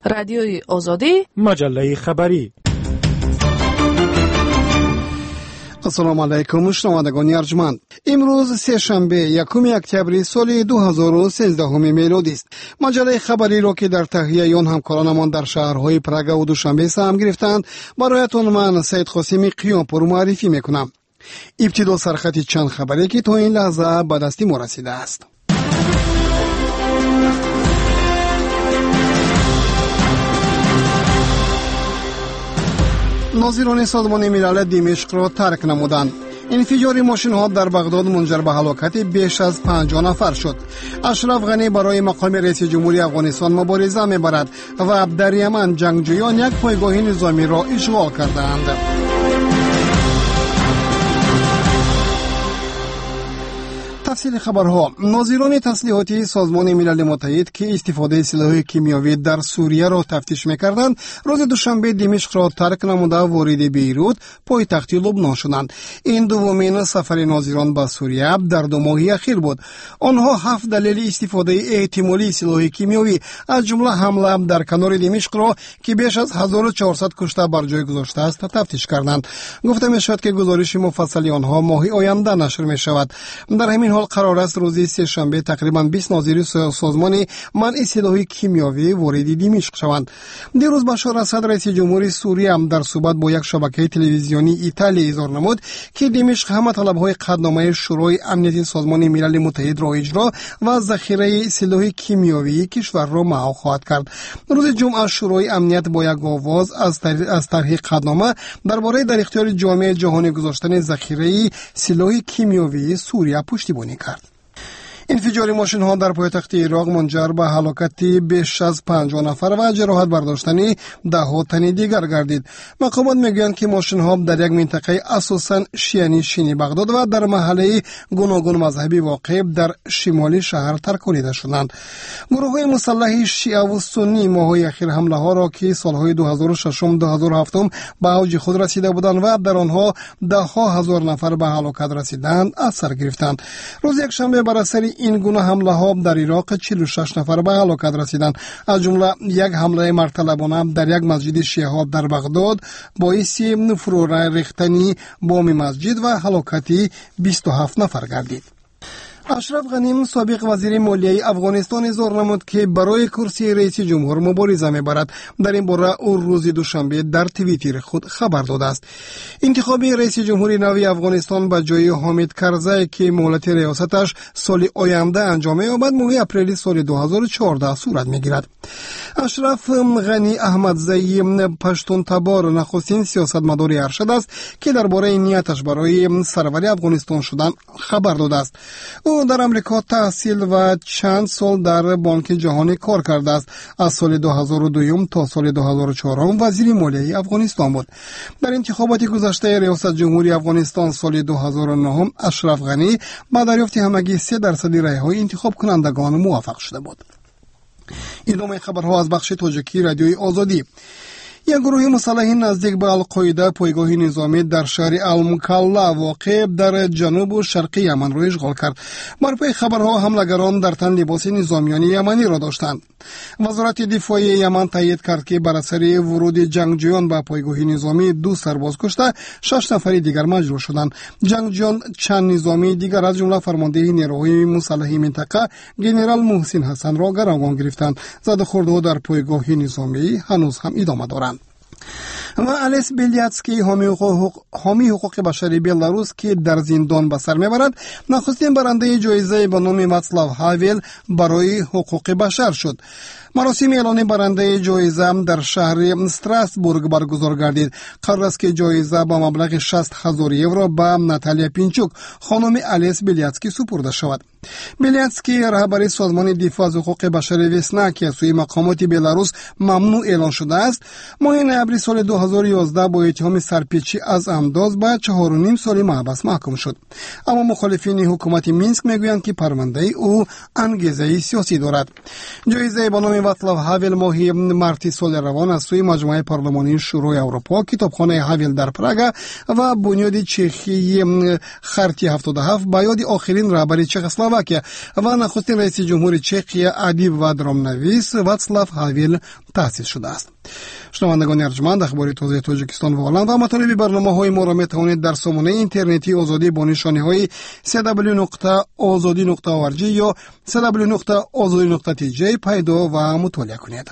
رادیوی آزادی، مجله خبری. السلام علیکم شنوندگان ارجمند. امروز سه‌شنبه یکم اکتبر سال 2013 میلادی است. مجله خبری را که در تهیه آن همکارانمان در شهرهای پراگ و دوشنبه سهم گرفتند برایتان من سید قاسمی قیامپور معرفی میکنم. ابتدا سرخط چند خبری که تا این لحظه به دست ما رسیده است. ناظران سازمان ملل دمشق را ترک نمودند. انفجار ماشین ها در بغداد منجر به هلاکت بیش از 50 نفر شد. اشرف غنی برای مقام رئیس جمهوری افغانستان مبارزه می‌برد و در یمن جنگجویان یک پایگاه نظامی را اشغال کردند. تفصیل خبرها. ناظران تسلیحاتی سازمان ملل متحد که استفاده سلاح کیمیاوی در سوریه را تفتیش می‌کردند، روز دوشنبه دمشق را ترک نموده وارد بیروت پایتخت لبنان شدند. این دومین سفر ناظران به سوریه در 2 ماه اخیر بود. آنها 7 دلیل استفاده احتمالی سلاح کیمیاوی از جمله حمله در کنار دمشق را که بیش از 1400 کشته بر جای گذاشته است تفتیش کردند. گفته می‌شود که گزارش مفصل آنها ماه آینده نشر می‌شود. در همین حال قرار است روز سه‌شنبه تقریباً 20 ناظر سازمان منع سلاح کیمیاوی وارد دمشق شوند. دیروز بشار اسد رئیس جمهوری سوریه هم در صحبت با یک شبکه تلویزیونی ایتالیا اظهار نمود که دمشق همه طلب‌های قطعنامه شورای امنیت سازمان ملل متحد را اجرا و ذخیره سلاح کیمیاوی کشور را محو خواهد کرد. روز جمعه شورای امنیت با یک آواز از طرح قطعنامه درباره در اختیار جامعه جهانی گذاشتن ذخیره سلاح کیمیاوی سوریه پشتیبانی کرد. انفجار ماشین ها در پایتخت عراق منجر به هلاکت بیش از 50 نفر و جراحت برداشتن 10 تن دیگر گردید. مقامات میگویند که ماشین ها در یک منطقه اساساً شیعه بغداد و در محله گوناگون مذهبی واقع در شمالی شهر ترکانیده شدند. گروه‌های مسلح شیعه و سنی ماه‌های اخیر حمله ها را که سالهای 2006 و 2007 به اوج خود رسیده بودند و در آنها 10,000 نفر به هلاکت رسیدند از سر گرفتند. روز یکشنبه بر اثر این گونه حمله ها در عراق 46 نفر به هلاکت رسیدند. از جمله یک حمله مرتلبانه در یک مسجد شیعه ها در بغداد باعث فرو ریختن بام مسجد و هلاکت 27 نفر گردید. اشرف غنی سابق وزیر مالیه افغانستان اظهار نمود که برای کرسی رئیس جمهور مبارزه می‌برد. در این باره او روز دوشنبه در توییتر خود خبر داده است. انتخاب رئیس جمهوری نو افغانستان به جای حامد کرزی که مهلت ریاستش سال آینده انجام یابد ماه اپریل سال 2014 صورت می‌گیرد. اشرف غنی احمدزی پشتون تبار نخستین سیاستمدار ارشد است که درباره نیتش برای سروری افغانستان شدن خبر داده است. او در امریکا تحصیل و چند سال در بانک جهانی کار کرده است. از سال 2002 تا سال 2004 وزیر مالیه افغانستان بود. در انتخابات گذشته ریاست جمهوری افغانستان سال 2009 اشرف غنی با دریافت همگی 3% رای‌های انتخاب کنندگان موفق شده بود. ادامه خبرها از بخش تاجیکی رادیوی آزادی. یک گروه مسلح نزدیک به القاعده پایگاه نظامی در شهر المکلا واقع در جنوب و شرقی یمن را اشغال کرد. بر پای خبرها حملگران در تن لباس نظامیان یمنی را داشتند. وزارت دفاع یمن تایید کرد که بر اثر ورود جنگجویان به پایگاه نظامی 2 سرباز کشته 6 نفر دیگر مجروح شدند. جنگجویان چند نظامی دیگر از جمله فرمانده نیروهای مسلح منطقه ژنرال محسن حسن را گروگان گرفتند. زده‌خوردها در پایگاه نظامی هنوز هم ادامه دارند. و الیس بیلیاتسکی حامی حقوق بشری بلاروس که در زندان به سر میبرد نخستین برنده جایزه به نام واچلاو هاول برای حقوق بشر شد. مراسم اعلان برنده جایزه در شهر استراسبورگ برگزار گردید. قرار است که جایزه با مبلغ 60,000 یورو به ناتالیا پینچوک خانم الیس بیلیاتسکی سپرده شود. بیلیاتسکی رهبر سازمان دفاع از حقوق بشر وسنا که از سوی مقامات بلاروس ممنوع اعلان شده است، ماه نوامبر سال 2011 با اتهام سرپیچی از انداز به 4.5 سال محبس محکوم شد. اما مخالفین حکومت مینسک میگویند که پرونده او انگیزه سیاسی دارد. جایزه به نام واتسلاو هاول ماهی مارتی سال روان از سوی مجمع پارلمانی شورای اروپا، کتابخانه هاول در پراگ و بنیاد چخی خرطی 77 با یاد آخرین رهبر چخسلواکیه و نخستین رئیس جمهور چخی ادیب و درامنویس واتسلاو هاول تأسیس شده است. شنوندگان ارجمند، اخبار تازه تاجیکستان و آلند و مطالب برنامه‌های ما را می‌توانید در سامانه اینترنتی آزادی با نشانه‌های www.azadi.org یا www.azadi.tj پیدا و مطالعه کنید.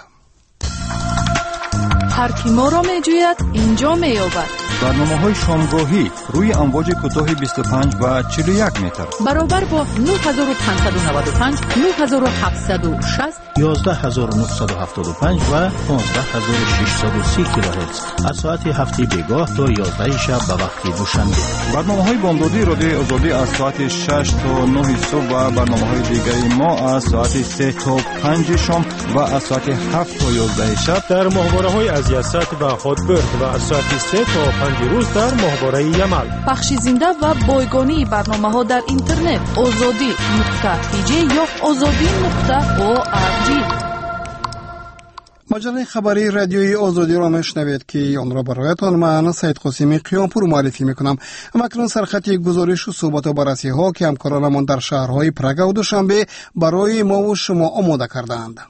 هر کی ما را می‌جوید اینجا می‌یابد. برنامه‌های شامگاهی روی امواج کوتاه 25 و 41 متر برابر با 9595 9760 11975 و 15630 کیلوهرتز از ساعت هفته بیگاه تا 11 شب به وقت دوشنبه. برنامه‌های بامدادی رادیوی آزادی از ساعت 6 تا 9 صبح و برنامه‌های دیگری ما از ساعت 3 تا 5 شام و از ساعت 7 تا 11 شب در ماهواره‌های از یاست و خودبرد و از ساعت 3 تا 5 روز در ماهواره یمل. بخش زنده و بایگانی برنامه‌ها در اینترنت azadi.tj یا azadi.org. مجله خبری رادیوی آزادی را میشنوید که آن را برایتان من سید قاسمی قیامپور معرفی میکنم. اکنون سرخط گزارش و صحبت و بررسی ها که همکارانمان در شهرهای پراگ و دوشنبه برای ما و شما آماده کردند.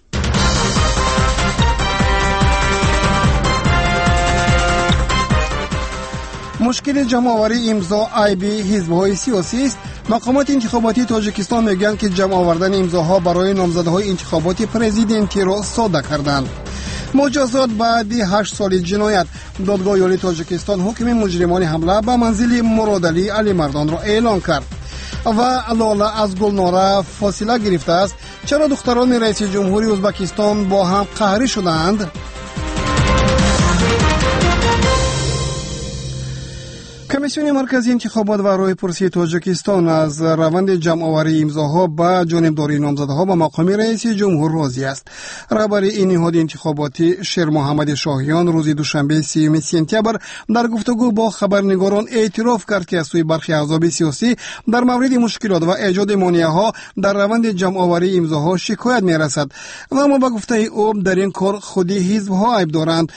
مشکل جمع‌آوری امضا عیب حزب‌های سیاسی است. مقامات انتخاباتی تاجیکستان میگویند که جمع آوردن امضاها برای نامزدهای انتخابات پرزیدنتی را ساده کردند. مجازات بعد 8 سال جنایت. دادگاه عالی تاجیکستان حکم مجرمان حمله به منزل مرادعلی علی مردان را اعلان کرد. و لاله از گلناره فاصله گرفته است. چرا دختران رئیس جمهوری ازبکستان با هم قهری شدند؟ کمیسیون مرکزی انتخابات و راهپرسی تاجیکستان از روند جمع‌آوری امضاها با جانبداری نامزدها به مقام رئیس جمهور راضی است. رهبر این نهاد انتخاباتی شیر محمد شاهیان روز دوشنبه 30 سپتامبر در گفتگو با خبرنگاران اعتراف کرد که از سوی برخی احزاب سیاسی در مورد مشکلات و ایجاد مانع‌ها در روند جمع‌آوری امضاها شکایت می‌رسد و اما به گفته او در این کار خودی حزب‌ها عیب دارند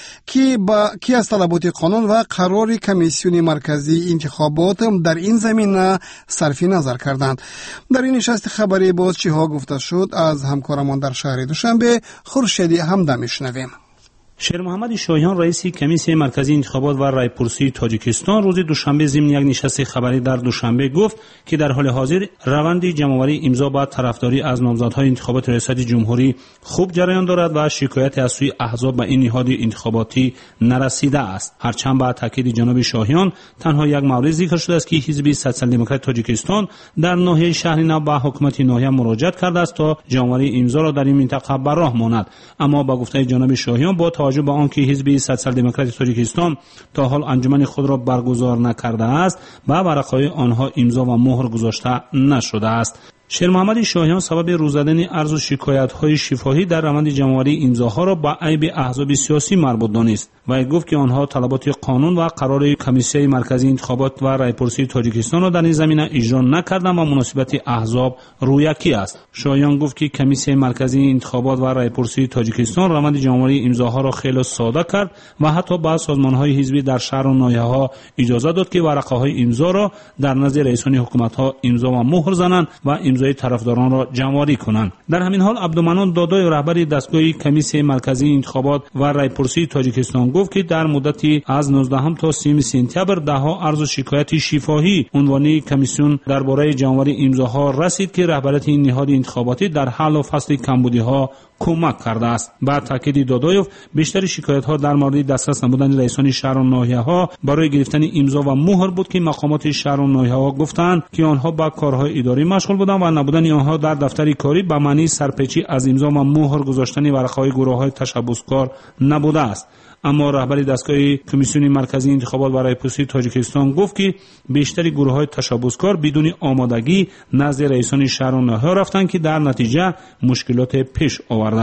که از طلبات قانون و قرار کمیسیون مرکزی انتخابات در این زمینه صرف نظر کردند. در این نشست خبری باز چیها گفته شد از همکارمان در شهر دوشنبه خورشیدی همدم میشنویم. شیر محمد شاهیان رئیس کمیسیون مرکزی انتخابات و رایپرسی تاجیکستان روز دوشنبه ضمن یک نشست خبری در دوشنبه گفت که در حال حاضر روند جمع‌آوری امضا با طرفداری از نامزدهای انتخابات ریاست جمهوری خوب جریان دارد و شکایت از سوی احزاب به این نهاد انتخاباتی نرسیده است. هرچند با تاکید جناب شاهیان تنها یک مورد ذکر شده است که حزب سوسیال دموکرات تاجیکستان در ناحیه شهر نو به حکومت ناحیه مراجعه کرده است تا جمع‌آوری امضا را در این منطقه بر راه ماند. اما با گفته جناب شاهیان با توجه به آنکه حزب سوسیال دموکرات تاجیکستان تا حال انجمن خود را برگزار نکرده است و ورقه‌های آنها امضا و مهر گذاشته نشده است. شیر محمد شاهیان سبب روز زدن عرض و شکایت‌های شفاهی در روند جمع‌آوری امضاها را به عیب احزاب سیاسی مربوط دانست و گفت که آنها طلبات قانون و قرار کمیسیون مرکزی انتخابات و رایپرسی تاجیکستان را در این زمینه اجرا نکردند و مناسبت احزاب رویکی است. شاهیان گفت که کمیسیون مرکزی انتخابات و رایپرسی تاجیکستان روند جمع‌آوری امضاها را خیلی ساده کرد و حتی به سازمان‌های حزبی در شهر و ناحیه‌ها اجازه داد که ورقه‌های امضا را در نزد رئیسان حکومت‌ها امضا و مهر زنند و امضای طرفداران را جمع‌آوری کنند. در همین حال عبدالمنان دادای رهبر دستگاه کمیسیون مرکزی انتخابات و رایپرسی تاجیکستان گفت که در مدتی از 19 تا 30 سپتامبر دهها عرض و شکایت شفاهی عنوانی کمیسیون درباره جمع‌آوری امضاها رسید که رهبریت این نهاد انتخاباتی در حل و فصل کمبودی‌ها کمک کرده است. با تاکید دادایوف بیشتر شکایت‌ها در مورد دسترس نبودن رئیسان شهر و ناحیه‌ها برای گرفتن امضا و مهر بود که مقامات شهر و ناحیه‌ها گفتند که آنها با کارهای اداری مشغول بودند و نبودن آنها در دفتر کاری به معنی سرپیچی از امضا و مهر گذاشتن ورقه‌های گروه‌های تشبثکار نبوده است. اما رهبر دستگاه کمیسیون مرکزی انتخابات و رایپرسی تاجیکستان گفت که بیشتر گروه‌های تشبثکار بدون آمادگی نزد رئیسان شهر و ناحیه رفتند که در نتیجه مشکلات پیش آورده است.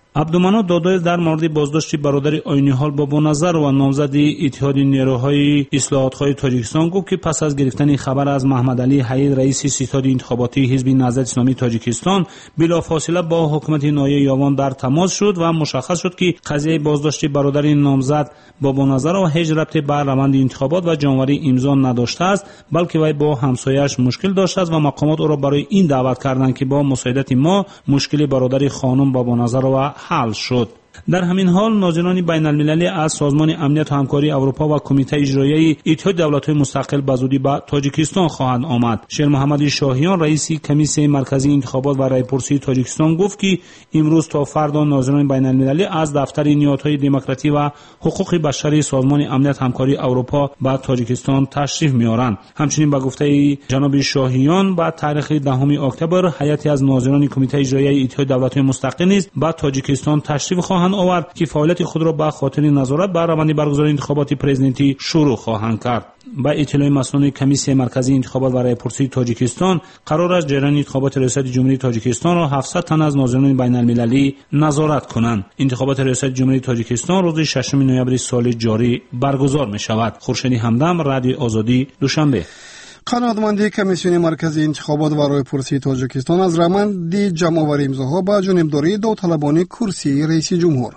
عبدالمنان دادایف در مورد بازداشت برادر عینیحال بابانظر و نامزد اتحاد نیروهای اصلاحات‌خواه تاجیکستان گفت که پس از گرفتن خبر از محمد علی حید رئیس ستاد انتخاباتی حزب نهضت اسلامی تاجیکستان بلافاصله با حکومت نایه یاوان در تماس شد و مشخص شد که قضیه بازداشت برادر نامزد بابانظر و هیچ ربطی به روند انتخابات و جمع‌آوری امضا نداشته است، بلکه وی با همسایه‌اش مشکل داشته است و مقامات او را برای این دعوت کردند که با مساعدت ما مشکل برادر خانم بابانظر و حل شد. در همین حال ناظران بین المللی از سازمان امنیت و همکاری اروپا و کمیته اجرایی اتحاد دولت‌های مستقل به زودی به تاجیکستان خواهند آمد. شیر محمد شاهیان رئیس کمیسیون مرکزی انتخابات و رایپرسی تاجیکستان گفت که امروز تا فردا ناظران بین المللی از دفتر نهادهای دموکراسی و حقوق بشری سازمان امنیت و همکاری اروپا به تاجیکستان تشریف می‌آورند. همچنین به گفته جناب شاهیان با تاریخ 10 اکتبر هیئتی از ناظران کمیته اجرایی اتحاد دولت‌های مستقل نیز به تاجیکستان تشریف خواهند آورد که فعالیت خود را به خاطر نظارت بر روند برگزاری انتخابات پرزیدنتی شروع خواهند کرد. با اطلاع مسئولان کمیسیون مرکزی انتخابات و رایپرسی تاجیکستان قرار است جریان انتخابات ریاست جمهوری تاجیکستان را 700 تن از ناظران بین المللی نظارت کنند. انتخابات ریاست جمهوری تاجیکستان روز 6 نوامبر سال جاری برگزار می شود. خورشید همدم، رادیو آزادی، دوشنبه. قانونمندی کمیسیون مرکزی انتخابات و رایپرسی تاجیکستان از روند جمع‌آوری امضاها به جانبداری داوطلبان کرسی رئیس جمهور.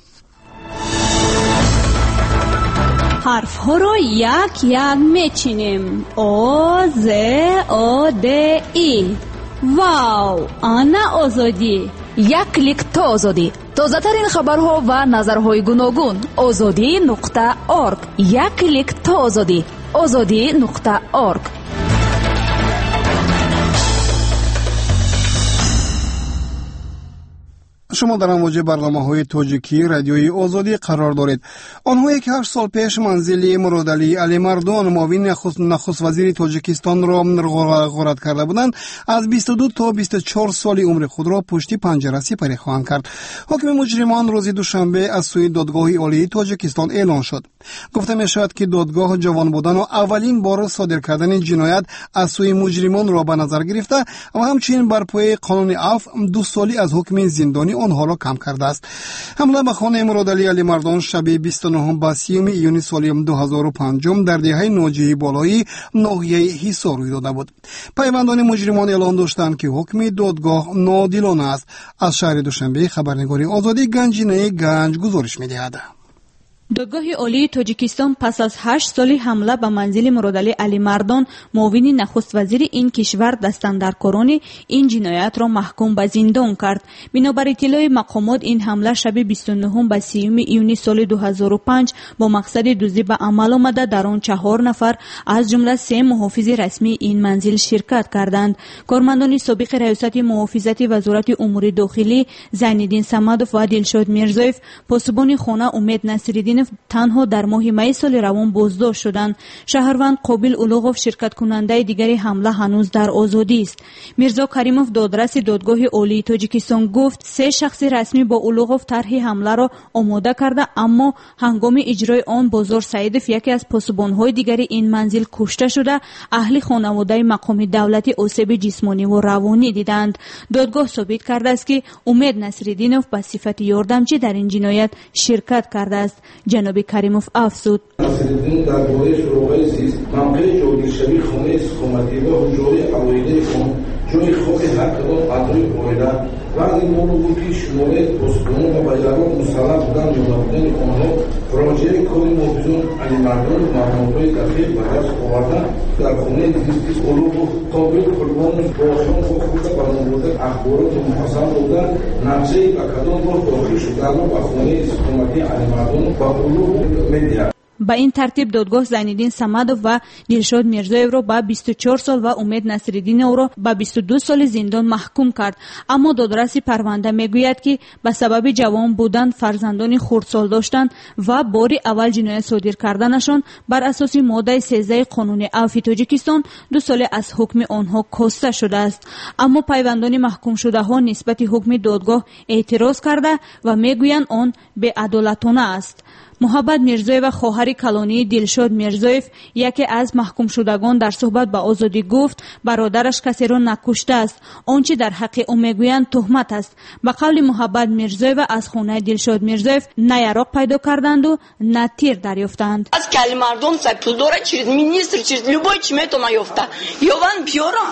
حرف ها رو یک یک میچینیم. او ز او د ای. واو، آنا آزادی. یک کلیک تا آزادی. تازه ترین خبرها و نظرهای گوناگون. azadi.org. یک کلیک تا آزادی. azadi.org. شما در امواج برنامه‌های تاجیکی رادیوی آزادی قرار دارید. آنهایی که 8 سال پیش منزل مراد علی مردان معاون نخست وزیر تاجیکستان را غارت کرده بودند، از 22 تا 24 سال عمر خود را پشت پنجره سپری خواهند کرد. حکم مجرمان روز دوشنبه از سوی دادگاه عالی تاجیکستان اعلان شد. گفته می شود که دادگاه جوان بودن و اولین بار صادر کردن جنایت از سوی مجرمان را به نظر گرفته و همچنین بر پایه قانون عفو 2 سالی از حکم زندانی آنها را کم کرده است. حمله به خانه مراد علی مردان شب 29 به 30 ایون سال 2005 در دهه ناجی بالایی ناحیه حصار روی داده بود. پیوندان مجرمان اعلام داشتند که حکم دادگاه ناعادلانه است. از شهر دوشنبه خبرنگاری آزادی گنجینه گنج گزارش می‌دهد. دادگاه عالی تاجیکستان پس از 8 سال حمله به منزل مرادعلی علی مردان معاون نخست وزیر این کشور دستاندرکاران این جنایت را محکوم به زندان کرد. بنابر اطلاع مقامات این حمله شب 29 به 30 ایون سال 2005 با مقصد دزدی به عمل آمده در آن 4 نفر از جمله 3 محافظ رسمی این منزل شرکت کردند. کارمندان سابق ریاست محافظت وزارت امور داخلی زینالدین صمدوف و دلشاد میرزایف پاسبان خانه امید نصیرالدین تنها در ماه می سال روان بازداشت شدند. شهروند قابل اولوغوف شرکت کننده دیگری حمله هنوز در آزادی است. میرزا کریموف دادرس دادگاه عالی تاجیکستان گفت 3 شخص رسمی با اولوغوف طرح حمله را آماده کرده، اما هنگام اجرای آن بازار سعیدوف یکی از پاسبان‌های دیگری این منزل کشته شده. اهل خانواده مقام دولتی آسیب جسمانی و روانی دیدند. دادگاه ثابت کرده است که امید نصیرالدینوف به صفت یاردمچی در این جنایت شرکت کرده است. جناب کریموف افزود: نصیرالدین در باره شروع زیست منبع جوگیرشوی خانه سخومتی و حجوری عوایده خون جای خواب هر کدام اعضای عایله بعد این مورد بود که شماره پاسبانان و بجران مسلح بودن یا نبودن آنها راجع کار محافظان علی مردان و مقامات دقیق به دست آوردن در خانه زیستی علوم قابل قربان باشان و خود برنامه‌ریزی اخبارات محسن بودن نقشه به کدام راه داخل شدن و به خانه سخومتی علی مردان و علوم می‌دهد. به این ترتیب دادگاه زینالدین صمدوف و دلشاد میرزایف را به 24 سال و امید نصیرالدین او را به 22 سال زندان محکوم کرد. اما دادرس پرونده میگوید که به سبب جوان بودن، فرزندان خردسال داشتن و باری اول جنایت صادر کردنشان بر اساس ماده 13 قانون عفو تاجیکستان 2 سال از حکم آنها کاسته شده است. اما پیوندان محکوم شده ها نسبت حکم دادگاه اعتراض کرده و میگویند آن بی‌عدالتانه است. муҳаббат мирзоева хоҳари калонии дилшод мирзоев яке аз маҳкумшудагон дар суҳбат ба озодӣ гуфт бародараш касеро накуштааст. Он чи дар ҳаққи ӯ мегӯянд туҳмат аст. ба қавли муҳаббат мирзоева аз хонаи дилшод мирзоев на яроқ пайдо карданду на тир дарёфтанд. аз кали мардум сай пул дора через министр через любой чи метона ёфта ёван биёрам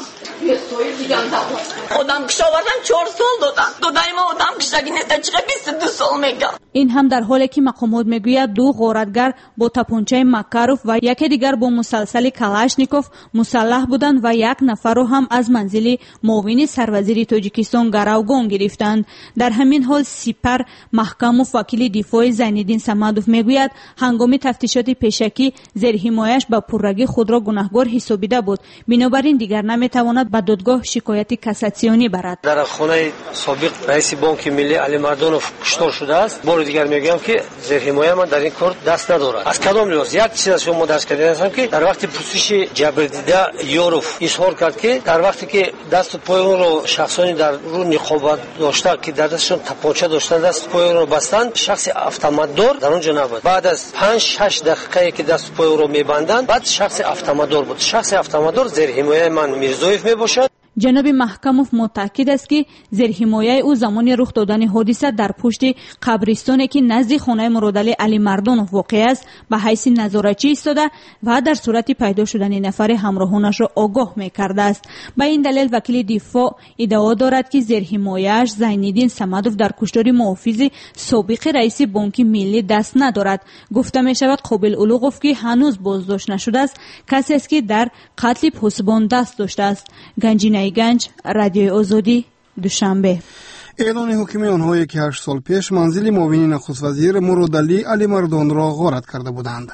одам кишовардан 4 сол додаи ма одам киштаги неста чиқа 22 сол мега. ин ҳам дар ҳоле ки мақомот мегӯяд ду ғоратгар бо тапончаи Макаров ва яке дигар бо мусалсали Калашников мусаллаҳ буданд ва як нафарро ҳам аз манзили муовини сарвазири Тоҷикистон гаравгон гирифтанд. дар ҳамин ҳол Сипар Маҳкамов вакили дифои Зайниддин Самадов мегӯяд ҳангоми тафтишоти пешакӣ зерҳимояш ба пуррагӣ худро гунаҳгор ҳисобида буд. бинобар ин дигар наметавонад ба додгоҳ шикояти кассатсионӣ барад. дар хонаи собиқ раиси бонки миллӣ Али Мардонов куштор шудааст. бори дигар мегӯям ки зерҳимоя ман дар ин кор даст надорад. аз кадом лиҳоз як чиз шумо дарс кардем ки дар вақти пурсиши ҷабрдида Ёров изҳор кард ки дар вақте ки дасту поёнро шахсони дар рӯ ниқобат дошта ки дар дасташон тапонча доштан дасту поёнро бастанд шахси автоматдор дар он ҷо набуд. баъд аз 5-6 дақиқае ки дасту поёнро мебанданд баъд шахси автоматдор буд. шахси автоматдор зерҳимояи ман Мирзоев мебошад. ҷаноби Маҳкамов мутаъкид аст ки зерҳимояи ӯ замони рух додани ҳодиса дар пушти қабристоне ки назди хонаи Муродали Али Мардонов воқеъ аст ба ҳайси назоратчӣ истода ва дар сурати пайдо шудани нафари ҳамроҳонашро огоҳ мекардааст. ба ин далел вакили дифоъ иддао дорад ки зерҳимояаш Зайниддин Самадов дар куштори муҳофизи собиқи раиси бонки миллӣ даст надорад. гуфта мешавад Қобил Улуғов ки ҳанӯз боздошт нашудааст касе аст ки дар қатли посбон даст доштааст. Ганҷина Ганҷ, Радиои Озодӣ, Душанбе. эълони ҳукми онҳое ки 8 сол пеш манзили муовини нахуствазир Муродали Али Мардонро ғорат карда буданд.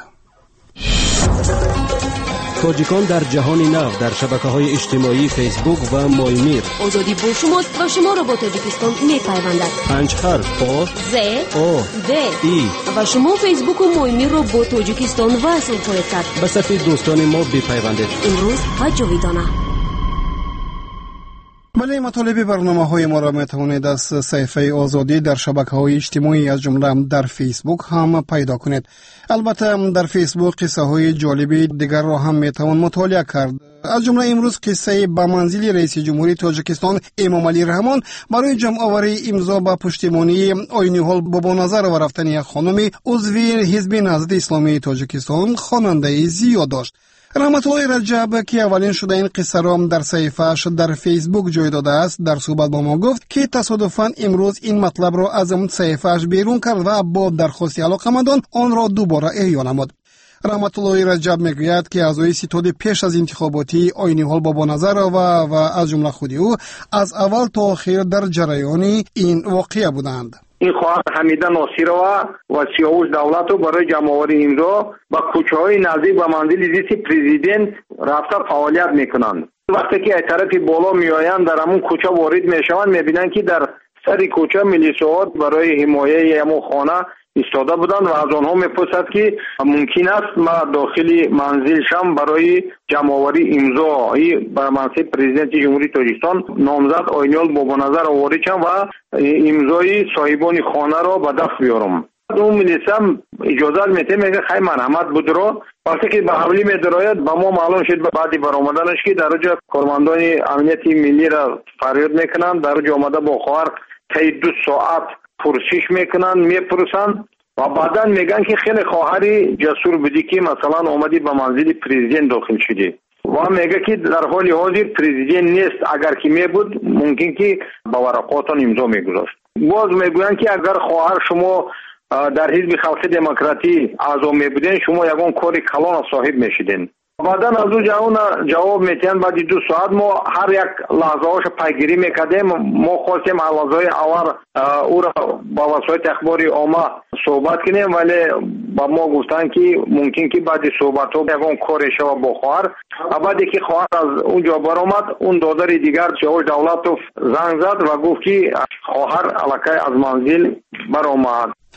тоҷикон дар ҷаҳони нав дар шабакаҳои иҷтимоӣ фейсбук ва Моймир. озодӣ бо шумост ва шуморо бо Тоҷикистон мепайвандад. 5 ҳарф о з о д и ва шумо фейсбуку Моймирро бо Тоҷикистон васл хоҳед кард. ба сафи дӯстони мо бипайвандед. имрӯз ва ҷовидона. бале матолиби барномаҳои моро метавонед аз саҳифаи Озодӣ дар шабакаҳои иҷтимоӣ аз ҷумла дар фейсбук ҳам пайдо кунед. албатта дар фейсбук қиссаҳои ҷолиби дигарро ҳам метавон мутолиа кард. аз ҷумла имрӯз қиссаи ба манзили раиси ҷумҳурии Тоҷикистон Эмомалӣ Раҳмон барои ҷамъоварии имзо ба пуштимонии Ойниҳол Бобоназарова рафтани як хонуми узви ҳизби Наҳзати Исломии Тоҷикистон хонандаи зиёд дошт. раҳматуллои Раҷаб ки аввалин шуда ин қиссаро дар саҳифааш дар фейсбук ҷой додааст дар суҳбат бо мо гуфт ки тасодуфан имрӯз ин матлабро аз саҳифааш берун кард ва бо дархости алоқамандон онро дубора эҳё намуд. раҳматуллои Раҷаб мегӯяд ки аъзои ситоди пеш аз интихоботии Ойниҳол Бобоназарова ва аз ҷумла худи ӯ аз аввал то охир дар ҷараёни ин воқеа буданд. این خواهر حمیده ناصرова و سیاوش دولتو برای جمع‌آوری امضا با کوچه‌های نزدیک به منزل زیست پرزیدنت رفته فعالیت میکنند. وقتی که از طرف بالا میآیند در همون کوچه وارد میشوند میبینند که در سر کوچه میلیسوات برای حمایه همون خانه ایستاده بودند و از آنها میپرسند که ممکن است ما داخل منزل شم برای جمع‌آوری امضا بر منصب پرزیدنت جمهوری تاجیکستان نامزد آینیال بابانظر وارد شم و امضای صاحبان خانه را به دست بیارم. اون میلیسم اجازه میده میگه خیلی مرحمت بود رو وقتی که به حوالی میدراید با ما معلوم شد بعد برآمدنش که در اونجا کارمندان امنیت ملی را فریاد میکنند در اونجا آمده با خواهر طی 2 ساعت پرسش میکنن میپرسن و بعدا میگن که خیلی خواهری جسور بودی که مثلا اومدی به منزل پرزیدنت داخل شدی و میگه که در حال حاضر پرزیدنت نیست اگر که میبود ممکن که با ورقاتون امضا میگذاشت. باز میگوین که اگر خواهر شما در حزب خلق دموکراتی اعضا میبودین شما یگان کاری کلان صاحب میشدین. بعدا از او جواب میتین بعد 2 ساعت ما هر یک لحظه هاش پیگیری میکردیم. ما خواستیم لحظه اول او را با وسایل اخباری عامه صحبت کنیم ولی با ما گفتن که ممکن که بعد صحبت ها یکان کاری شود با خواهر. بعدی که خواهر از اونجا برآمد اون دادر دیگر سیاوش دولتوف زنگ زد و گفت که خواهر الکی از منزل برآمد.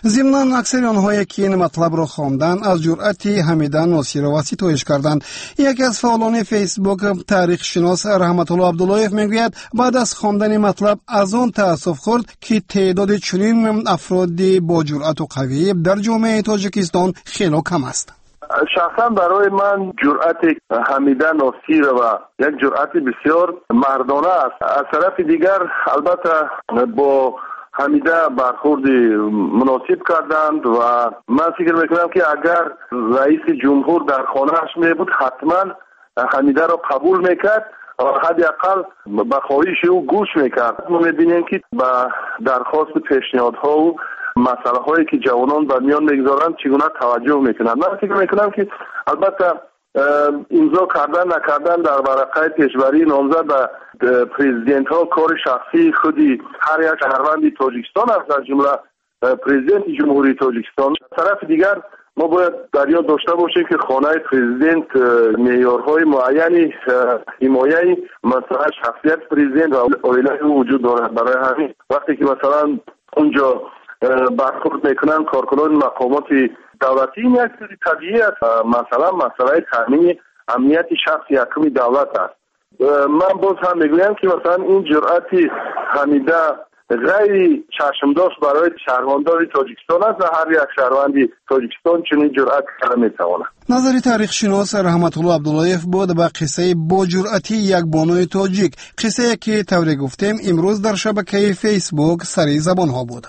ضمناً اکثر آنهایی که این مطلب را خواندند از جرأت حمیده ناصرова ستایش کردند. یکی از فعالان فیسبوک تاریخ شناس رحمت الله عبداللهیف میگوید بعد از خواندن مطلب از آن تأسف خورد که تعداد چنین افراد با جرأت و قوی در جامعه تاجیکستان خیلی کم است. شخصا برای من جرأت حمیده ناصرова یک جرأت بسیار مردانه است. از طرف دیگر البته با حمیده برخورد مناسب کردند و من فکر میکنم که اگر رئیس جمهور در خانه‌اش می بود حتما حمیده را قبول میکرد و حداقل به خواهش او گوش میکرد. ما میبینیم که به درخواست پیشنهادها و مسئله هایی که جوانان به میان میگذارند چگونه توجه میکنند. من فکر میکنم که البته امضا کردن نکردن در ورقه پیشبری نامزد به پرزیدنت ها کار شخصی خودی هر یک شهروند تاجیکستان است، از جمله پرزیدنت جمهوری تاجیکستان. طرف دیگر ما باید در یاد داشته باشیم که خانه پرزیدنت معیارهای معینی حمایه مثلا شخصیت پرزیدنت و عائله او وجود دارد. برای همین وقتی که مثلا اونجا برخورد میکنن کارکنان مقامات دولتی، این یک چیز طبیعی است. مثلا مسئله تامین امنیت شخص یکم دولت است. من باز هم میگویم که مثلا این جرأت حمیده غیر چشمداش برای شهروندان تاجیکستان است و هر یک شهروند تاجیکستان چنین جرأت کرده میتواند. نظر تاریخ شناس رحمت الله عبداللهیف بود به قصه با جرأتی یک بانوی تاجیک، قصه که طوری گفتیم امروز در شبکه فیسبوک سری زبان ها بود.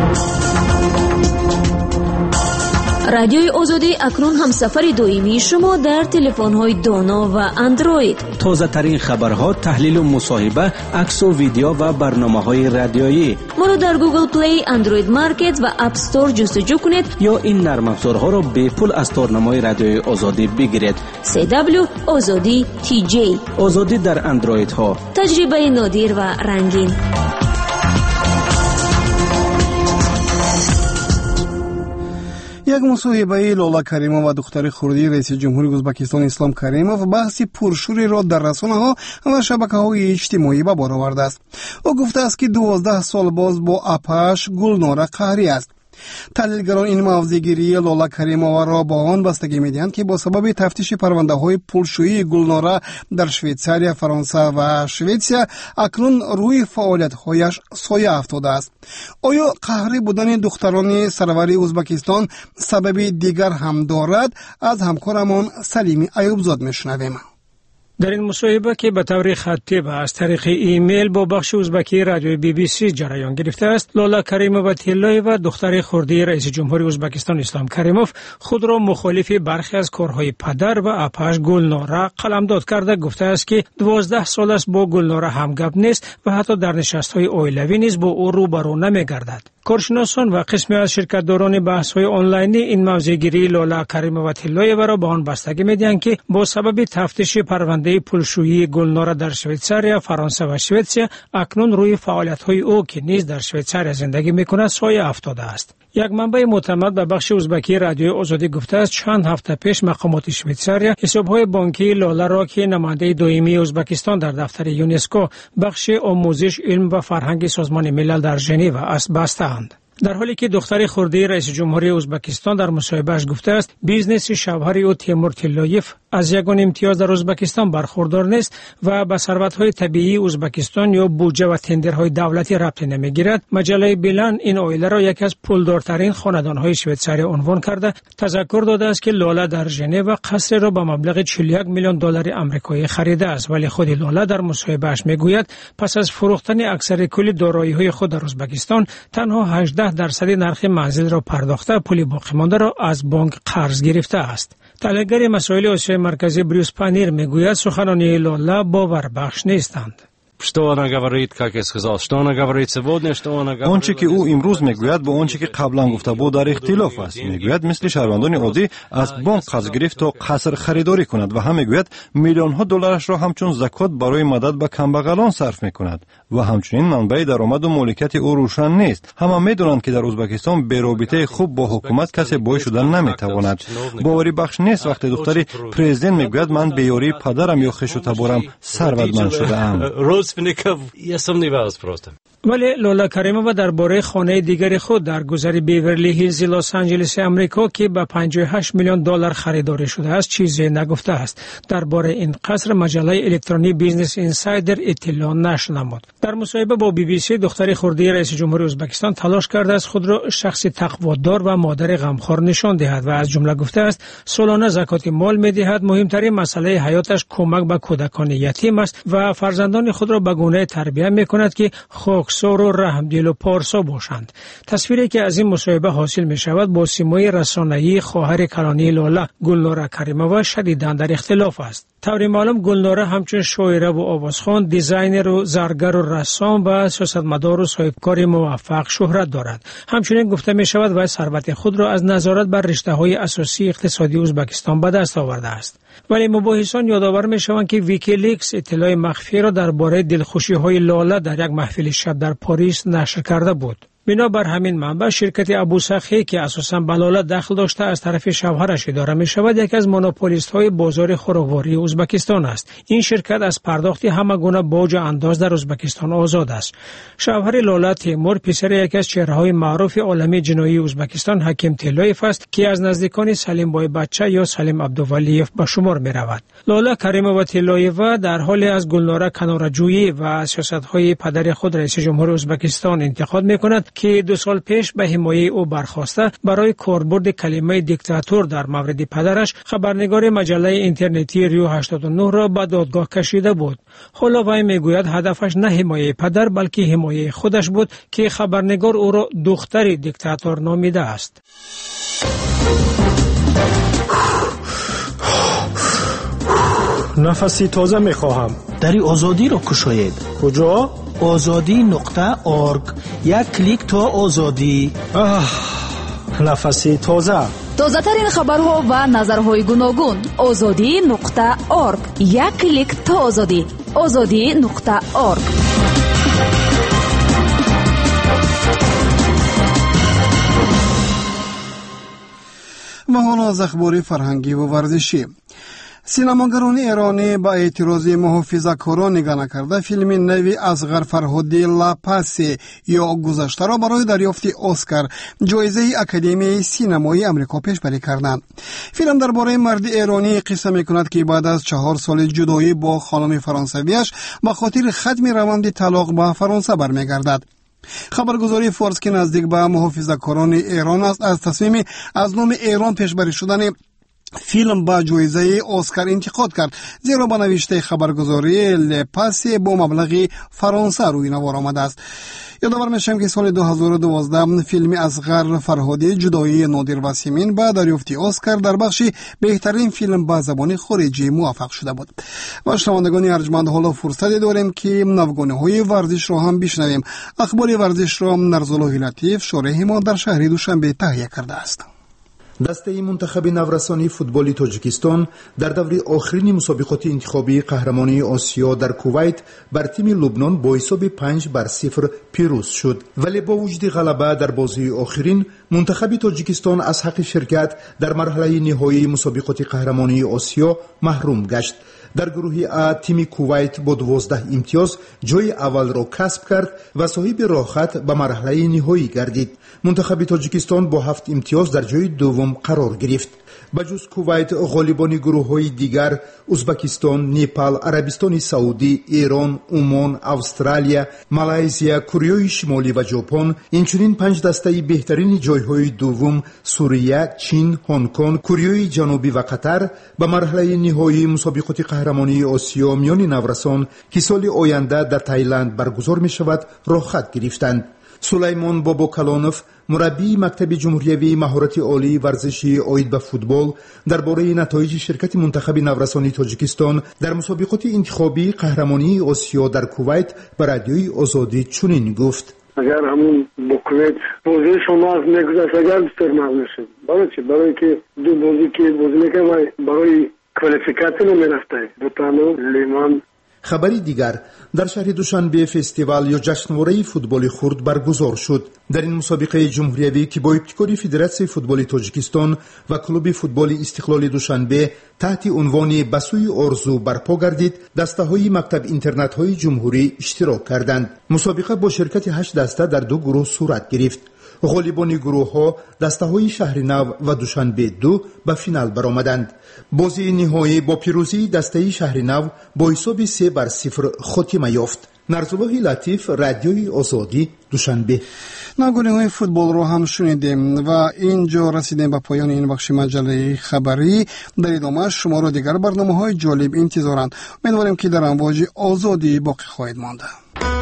رادیوی آزادی اکنون همسفر دائمی شما در تلفن‌های دانا و اندروید. تازه ترین خبرها، تحلیل و مصاحبه، عکس و ویدیو و برنامه‌های رادیویی. ما را در گوگل پلی، اندروید مارکت و اپ استور جستجو کنید یا این نرم افزارها را به پول از تورنمای رادیوی آزادی بگیرید. CW آزادی TJ. آزادی در اندروید ها. تجربه نادر و رنگین. یک مصاحبه لالا کریمова و دختر خردی رئیس جمهوری ازبکستان اسلام کریمov بحث پرشوری را در رسانه‌ها و شبکه‌های اجتماعی به بار آورده است. او گفته است که 12 سال باز با اپش گلنار قهری است. تحلیلگران این موضع‌گیری لالا کریمова را با آن بستگی می‌دهند که با سبب تفتیش پرونده‌های پولشویی گلنار در شویتزاریا، فرانسه و شویتزیا اکنون روی فعالیت‌هایش سایه افتاده است. آیا قهری بودن دختران سرور ازبکستان سبب دیگر هم دارد؟ از همکارمان سلیمی ایوبزاد می‌شنویم. در این مصاحبه که به طور خطی و از طریق ایمیل با بخش ازبکی رادیوی BBC جریان گرفته است، لالا کریمova تیلایeva دختر خردی رئیس جمهوری ازبکستان اسلام کریمov خود را مخالف برخی از کارهای پدر و اپش گلناره قلمداد کرده گفته است که 12 سال است با گلناره همگپ نیست و حتی در نشست‌های عائلوی نیز با او روبرو نمی‌گردد. کارشناسان و قسمی از شرکت‌داران بحث‌های آنلاینی این موضع‌گیری لالا کریمova تیلایeva را به آن بستگی می‌دهند که با سبب تفتیش پرونده پولشویی گلنار در شویتزاریا، فرانسه و شویتزیا اکنون روی فعالیت‌های او که نیز در شویتزاریا زندگی می‌کند سایه افتاده است. یک منبع معتمد به بخش ازبکی رادیوی آزادی گفته است چند هفته پیش مقامات شویتزاریا حساب‌های بانکی لالا را که نماینده دائمی ازبکستان در دفتر یونسکو بخش آموزش، علم و فرهنگ سازمان ملل در ژنو است بستند. در حالی که دختر خردی رئیس جمهوری ازبکستان در مصاحبهش گفته است بیزنس شوهر او تیمور تیلایف از یگان امتیاز در ازبکستان برخوردار نیست و به ثروت‌های طبیعی ازبکستان یا بودجه و تندرهای دولتی ربطی نمیگیرد، مجله بیلن این عائله را یکی از پولدارترین خاندان‌های شویتزاریا عنوان کرده تذکر داده است که لالا در ژنو قصر را به مبلغ 41 میلیون دلار آمریکایی خریده است، ولی خود لالا در مصاحبهش میگوید پس از فروختن اکثر کل دارایی‌های خود در ازبکستان تنها 18% نرخ منزل را پرداخته، پول باقی مانده را از بانک قرض گرفته است. تحلیلگر مسائل آسیای مرکزی بریوس پانیر میگوید سخنان لالا باوربخش نیستند. آنچه که او امروز میگوید با آنچه که قبلا گفته بود در اختلاف است. میگوید مثل شهروندان عادی از بانک قرض گرفت تا قصر خریداری کند و هم میگوید میلیون ها دلارش را همچون زکات برای مدد به کمبغلان صرف میکند و همچنین منبع درآمد و مالکیت او روشن نیست. همه میدونند که در ازبکستان بی رابطه خوب با حکومت کسی بای شدن نمیتواند. باوری بخش نیست وقتی دختری پرزیدنت میگوید من به یاری پدرم یا خویش و تبارم ثروتمند شده‌ام. родственников я сомневаюсь просто. ولی لولا کریمووا درباره خانه دیگر خود در گذر بیورلی هیلز لس آنجلس آمریکا که به 58 میلیون دلار خریداری شده است چیزی نگفته است. درباره این قصر مجله الکترونیکی بیزنس اینسایدر اطلاع نشنمود. در مصاحبه با بی بی سی دختر خردی رئیس جمهوری ازبکستان تلاش کرده است خود را شخص تقوادار و مادر غمخوار نشان دهد و از جمله گفته است سالانه زکات مال می‌دهد. مهمترین مسئله حیاتش کمک به کودکان یتیم است و فرزندان خود را به گونه تربیت می‌کند که خاکسار و رحمدل و پارسا باشند. تصویری که از این مصاحبه حاصل می‌شود با سیمای رسانه‌ای خواهر کلانی لالا گلناره کریمووا شدیداً در اختلاف است. طوری معلوم گلناره همچون شاعره و آوازخوان، دیزاینر و زرگر و رسام و سیاستمدار و صاحبکار موفق شهرت دارد. همچنین گفته می شود و ثروت خود را از نظارت بر رشته‌های اساسی اقتصادی ازبکستان به دست آورده است. ولی مباحثان یادآور می شوند که ویکیلیکس اطلاع مخفی را درباره دلخوشی‌های لاله در یک محفل شب در پاریس نشر کرده بود. بنابر همین منبع شرکت ابوسخی که اساساً به لاله دخل داشته از طرف شوهرش اداره می شود یکی از مونوپولیست های بازار خوراکواری ازبکستان است. این شرکت از پرداخت همه گونه باج و انداز در ازبکستان آزاد است. شوهر لاله تیمور پسر یکی از چهره‌های معروف عالم جنایی ازبکستان حکیم تلایف است که از نزدیکان سلیم بای بچه یا سلیم عبدولیف به شمار می رود. لاله کریمووا تلایف در حال از گلناره کناره‌جویی و سیاست‌های پدر خود رئیس جمهور ازبکستان انتقاد می کند که 2 سال پیش به حمایه او برخاسته برای کاربرد کلمه دیکتاتور در مورد پدرش خبرنگار مجله اینترنتی ریو 89 را به دادگاه کشیده بود. حالا وی میگوید هدفش نه حمایه پدر بلکه حمایه خودش بود که خبرنگار او را دختر دیکتاتور نامیده است. نفسی تازه میخواهم. دری آزادی را کشاید. کجا؟ azadi.org. یک کلیک تا آزادی. نفسی تازه. تازه ترین خبرها و نظرهای گوناگون. azadi.org. یک کلیک تا آزادی. azadi.org. و حالا از اخبار فرهنگی و ورزشی. سینماگران ایرانی با اعتراض محافظه‌کاران نگاه نکرده فیلم نوی اصغر فرهادی لاپاسی یا گذشته را برای دریافت اسکار جایزه اکادمی سینمایی آمریکا پیشبری کردند. فیلم درباره مرد ایرانی قصه می‌کند که بعد از 4 سال جدایی با خانم فرانسویش به خاطر ختم روند طلاق به فرانسه برمیگردد. خبرگزاری فارس که نزدیک به محافظه‌کاران ایران است از تصمیم از نام ایران پیشبری شدن فیلم با جایزه اسکار انتقاد کرد، زیرا با نوشته خبرگزاری لپاسی با مبلغ فرانسه روی نوار آمده است. یادآور میشم که سال 2012 فیلم اصغر فرهادی جدایی نادر وسیمین با دریافت اسکار در بخش بهترین فیلم با زبان خارجی موفق شده بود. و شنوندگان ارجمند حالا فرصت داریم که نوگانه‌های ورزش را هم بشنویم. اخبار ورزش را نرزالله لطیف شارح ما در شهر دوشنبه تهیه کرده است. دسته منتخب نورسانی فوتبال تاجیکستان در دور آخرین مسابقات انتخابی قهرمانی آسیا در کویت بر تیم لبنان با حساب 5-0 پیروز شد، ولی با وجود غلبه در بازی آخرین منتخب تاجیکستان از حق شرکت در مرحله نهایی مسابقات قهرمانی آسیا محروم گشت. در گروه ا تیم کویت با 12 امتیاز جای اول را کسب کرد و صاحب راحت به مرحله نهایی گردید. منتخب تاجیکستان با 7 امتیاز در جای دوم قرار گرفت. بجز کویت غالبان گروه‌های دیگر ازبکستان، نپال، عربستان سعودی، ایران، عمان، استرالیا، مالایزیا، کره شمالی و ژاپن، اینچنین 5 دسته بهترین جایهای دوم سوریه، چین، هنگ کنگ، کره جنوبی و قطر به مرحله نهایی مسابقات قهرمانی آسیا میان نورسان که سال آینده در تایلند برگزار می شود راحت گرفتند. سلیمان باباکلانوف مربی مکتب جمهوریوی مهارت عالی ورزشی عاید به فوتبال درباره نتایج شرکت منتخب نورسانی تاجیکستان در مسابقات انتخابی قهرمانی آسیا در کویت به رادیوی آزادی چنین گفت: اگر همون با کویت بازی شما از نگذشت اگر بستر مغلوب شد، برای چی؟ برای که دو بازی که بازی میکنه برای کوالیفیکاسیون میرفته بوتانو لیمان خبری دیگر، در شهر دوشنبه فستیوال یا جشنواره فوتبال خرد برگزار شد. در این مسابقه جمهوریوی که با ابتکار فدراسیون فوتبال تاجیکستان و کلوب فوتبال استقلال دوشنبه تحت عنوان بسوی آرزو برپا گردید، دسته‌های مکتب اینترنت‌های جمهوری اشتراک کردند. مسابقه با شرکت 8 دسته در 2 گروه صورت گرفت. غالبان گروه‌ها دسته‌های شهرنو و دوشنبه 2 به فینال برآمدند. بازی نهایی با پیروزی دسته شهرنو با حساب 3-0 خاتمه یافت. نرزالله لطیف، رادیوی آزادی، دوشنبه. نگونه‌های فوتبال رو هم شنیدیم و اینجا رسیدیم به پایان این بخش مجله خبری. در ادامه شما را دیگر برنامه‌های جالب انتظارند. امیدواریم که در امواج آزادی باقی خواهید ماند.